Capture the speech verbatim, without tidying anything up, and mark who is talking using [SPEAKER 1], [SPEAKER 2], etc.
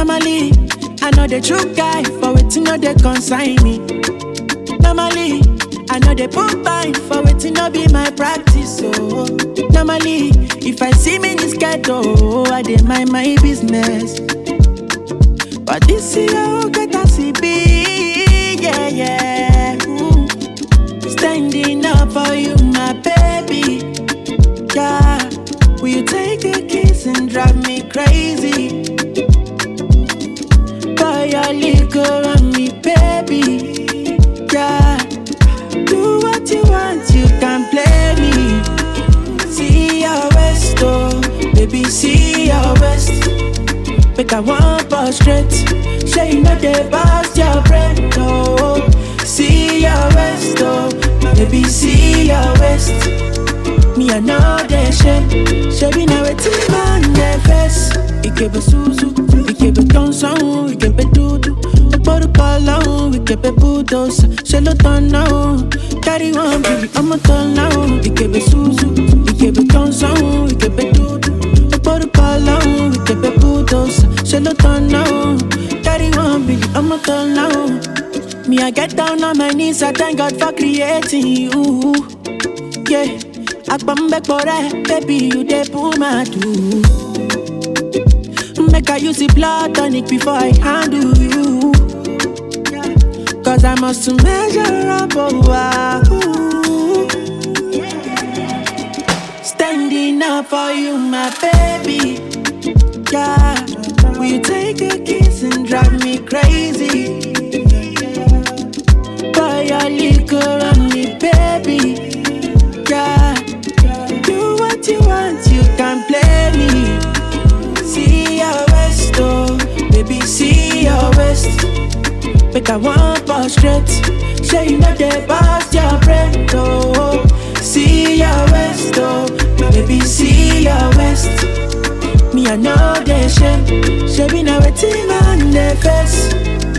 [SPEAKER 1] Normally, I know the true guy for waiting no they consign me. Normally, I know they put mine for waiting no be my practice. Oh, normally, if I see me in this ghetto, I dey mind my business. But this year, oh, get a C B, yeah, yeah. Ooh. Standing up for you, my baby. Yeah, will you take a kiss and drive me crazy? Pour your liquor on me, baby. Yeah, do what you want, you can play me. See your waist, oh, baby, see your waist. Make I want bust straight. Say you know they bust your brain, oh. See your waist, oh, baby, see your waist. Me I know they shame. Shabby now it's in my face. Ikebe suzu, ikebe tonson, ikebe dudu. Oboru kolon, ikebe budos. Shelo ton now, carry one baby, I'm a ton now. Ikebe suzu, ikebe tonson, ikebe dudu. Oboru kolon, ikebe budos. Shelo ton now, carry one baby, I'm a ton now. Me I get down on my knees, I thank God for creating you. Yeah. Akbam back for that, baby, you dey pull my do. Make I use the blood tonic before I handle you. Cause I must measure up, oh, wow. Standing up for you, my baby. Yeah, will you take a kiss and drive me crazy? Pour your liquor on me, baby. Yeah, do what you want, you can play me. See your waist, oh, baby, see your waist. Make I want bust straight. Say you know they bust your brain, oh. See your waist, oh, baby, see your waist. Me I know they shame. Shabby now a team on their face.